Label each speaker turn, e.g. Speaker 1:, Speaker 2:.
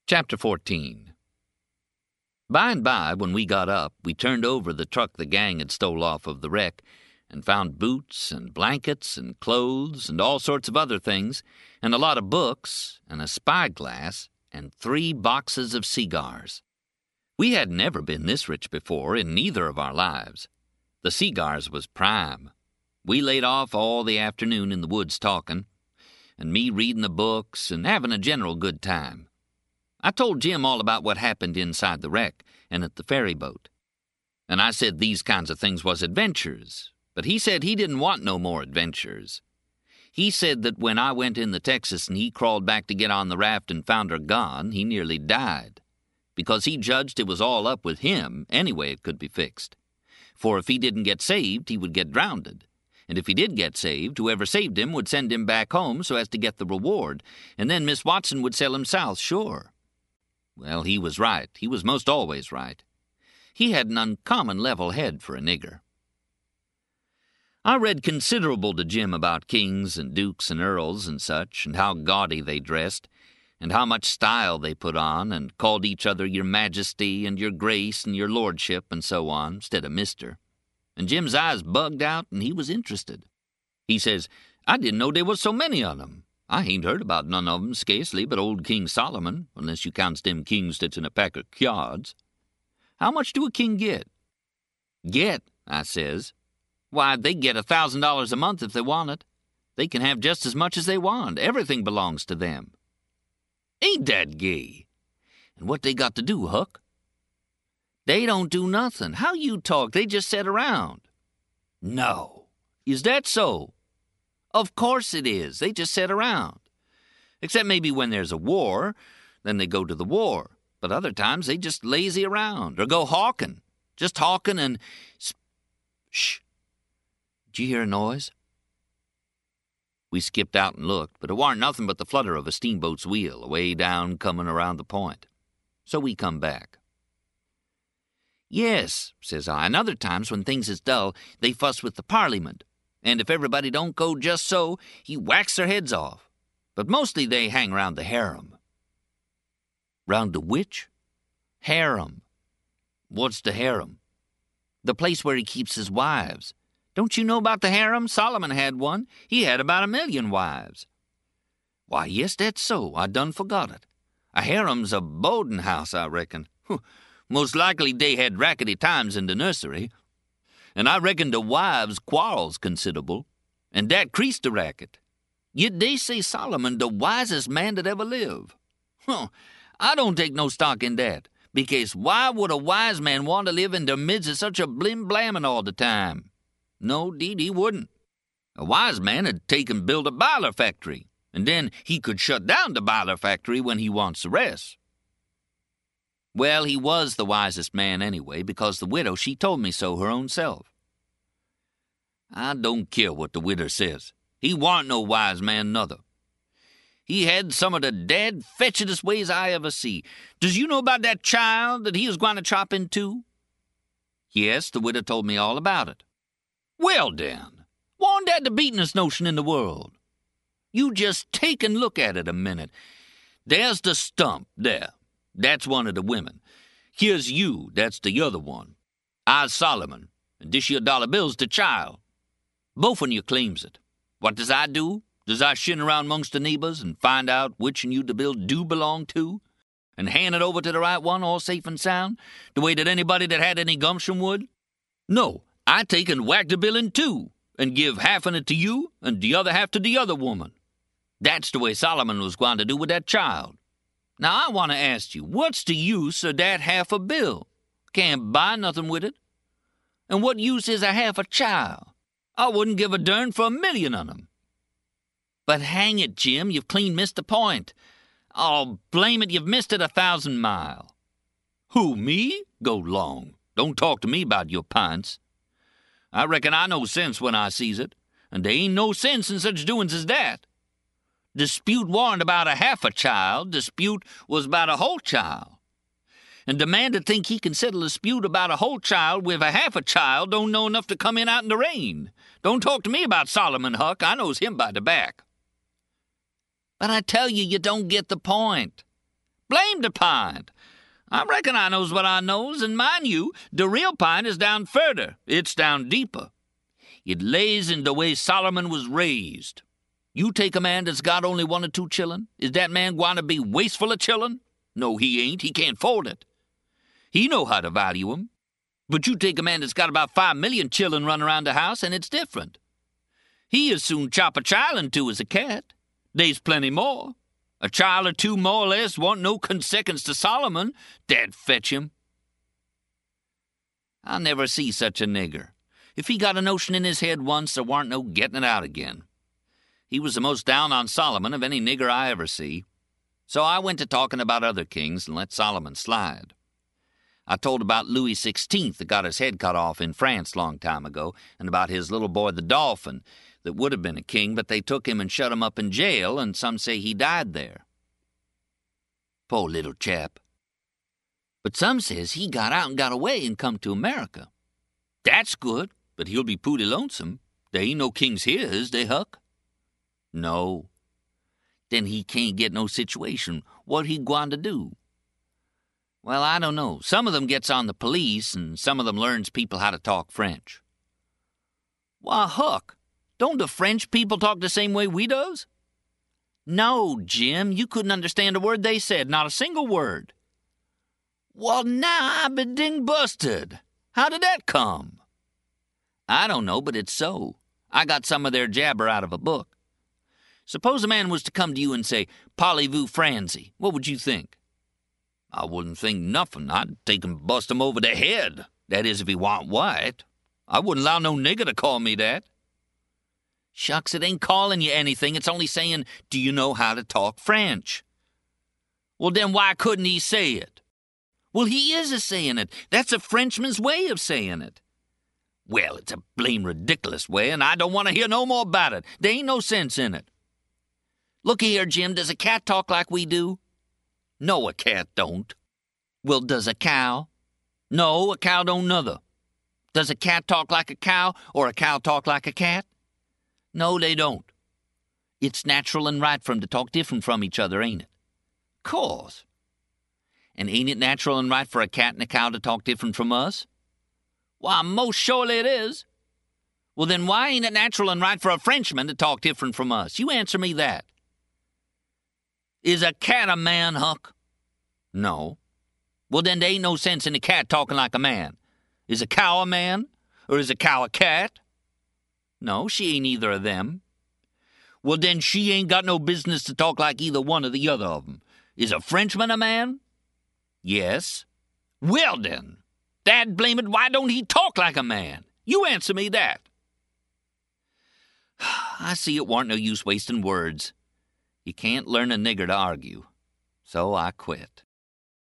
Speaker 1: Chapter 14. By and by, when we got up, we turned over the truck the gang had stole off of the wreck and found boots and blankets and clothes and all sorts of other things and a lot of books and a spyglass and 3 boxes of cigars. We had never been this rich before in neither of our lives. The cigars was prime. We laid off all the afternoon in the woods talking, and me reading the books and having a general good time. I told Jim all about what happened inside the wreck and at the ferry boat. And I said these kinds of things was adventures, but he said he didn't want no more adventures. He said that when I went in the Texas and he crawled back to get on the raft and found her gone, he nearly died, because he judged it was all up with him any way it could be fixed. For if he didn't get saved, he would get drowned. And if he did get saved, whoever saved him would send him back home so as to get the reward, and then Miss Watson would sell him south, sure. Well, he was right. He was most always right. He had an uncommon level head for a nigger. I read considerable to Jim about kings and dukes and earls and such, and how gaudy they dressed, and how much style they put on, and called each other your majesty and your grace and your lordship and so on, instead of mister. And Jim's eyes bugged out, and he was interested. He says, I didn't know there was so many of 'em. I ain't heard about none of 'em, scarcely, but old King Solomon, unless you counts them kings that's in a pack of kyards. How much do a king get? Get, I says. Why, they get $1,000 a month if they want it. They can have just as much as they want. Everything belongs to them. Ain't that gay? And what they got to do, Huck? They don't do nothing. How you talk? They just sit around. No. Is that so? Of course it is. They just sit around. Except maybe when there's a war, then they go to the war. But other times they just lazy around or go hawking. Just hawking and... Shh. Did you hear a noise? We skipped out and looked, but it warn't nothing but the flutter of a steamboat's wheel away down coming around the point. So we come back. Yes, says I, and other times when things is dull, they fuss with the Parliament. And if everybody don't go just so, he whacks their heads off. But mostly they hang round the harem. Round the which? Harem. What's the harem? The place where he keeps his wives. Don't you know about the harem? Solomon had one. He had about 1,000,000 wives. Why, yes, that's so. I done forgot it. A harem's a boarding house, I reckon. Most likely they had rackety times in the nursery. And I reckon the wives quarrels considerable, and that creased the racket. Yet they say Solomon the wisest man that ever lived. I don't take no stock in that, because why would a wise man want to live in the midst of such a blim-blamming all the time? No, 'deed he wouldn't. A wise man would take and build a boiler factory, and then he could shut down the boiler factory when he wants to rest. Well, he was the wisest man anyway, because the widow, she told me so her own self. I don't care what the widow says. He warn't no wise man nother. He had some of the dead fetchedest ways I ever see. Does you know about that child that he was going to chop in two? Yes, the widow told me all about it. Well, then, warn't that the beatin'est notion in the world? You just take and look at it a minute. There's the stump, there. That's one of the women. Here's you, that's the other one. I's Solomon, and this here dollar bill's the child. Both on you claims it. What does I do? Does I shin around amongst the neighbors and find out which and you the bill do belong to, and hand it over to the right one all safe and sound, the way that anybody that had any gumption would? No, I take and whack the bill in two, and give half of it to you and the other half to the other woman. That's the way Solomon was going to do with that child. Now, I want to ask you, what's the use of that half a bill? Can't buy nothing with it. And what use is a half a child? I wouldn't give a dern for 1,000,000 of them. But hang it, Jim, you've clean missed the point. Oh, blame it, you've missed it 1,000 mile. Who, me? Go long. Don't talk to me about your pints. I reckon I know sense when I sees it, and there ain't no sense in such doings as that. Dispute warn't about a half a child. Dispute was about a whole child. And the man to think he can settle a dispute about a whole child with a half a child don't know enough to come in out in the rain. Don't talk to me about Solomon, Huck. I knows him by the back. But I tell you, you don't get the point. Blame the pint. I reckon I knows what I knows, and mind you, the real pint is down further. It's down deeper. It lays in the way Solomon was raised. You take a man that's got only 1 or 2 chillun, is that man gwine to be wasteful of chillun? No, he ain't. He can't afford it. He know how to value 'em. But you take a man that's got about 5 million chillun running around the house, and it's different. He as soon chop a child in 2 as a cat. They's plenty more. A child or 2 more or less want no consequence to Solomon. Dad fetch him. I'll never see such a nigger. If he got a notion in his head once, there warn't no getting it out again. He was the most down on Solomon of any nigger I ever see. So I went to talking about other kings and let Solomon slide. I told about Louis XVI that got his head cut off in France long time ago, and about his little boy the Dolphin that would have been a king, but they took him and shut him up in jail, and some say he died there. Poor little chap. But some says he got out and got away and come to America. That's good, but he'll be pooty lonesome. There ain't no kings here, is they, Huck? No. Then he can't get no situation. What he gwine to do? Well, I don't know. Some of them gets on the police, and some of them learns people how to talk French. Why, Huck, don't the French people talk the same way we does? No, Jim, you couldn't understand a word they said, not a single word. Well, now I be ding busted. How did that come? I don't know, but it's so. I got some of their jabber out of a book. Suppose a man was to come to you and say, "Parlez-vous Franzy," what would you think? I wouldn't think nothing. I'd take and bust him over the head. That is, if he want white. I wouldn't allow no nigger to call me that. Shucks, it ain't calling you anything. It's only saying, do you know how to talk French? Well, then why couldn't he say it? Well, he is a-saying it. That's a Frenchman's way of saying it. Well, it's a blame ridiculous way, and I don't want to hear no more about it. There ain't no sense in it. Looky here, Jim, does a cat talk like we do? No, a cat don't. Well, does a cow? No, a cow don't nuther. Does a cat talk like a cow, or a cow talk like a cat? No, they don't. It's natural and right for 'em to talk different from each other, ain't it? Course. And ain't it natural and right for a cat and a cow to talk different from us? Why, most surely it is. Well, then why ain't it natural and right for a Frenchman to talk different from us? You answer me that. Is a cat a man, Huck? No. Well, then there ain't no sense in a cat talking like a man. Is a cow a man? Or is a cow a cat? No, she ain't either of them. Well, then she ain't got no business to talk like either one or the other of 'em. Is a Frenchman a man? Yes. Well, then, dad blame it, why don't he talk like a man? You answer me that. I see it warn't no use wasting words. You can't learn a nigger to argue. So I quit.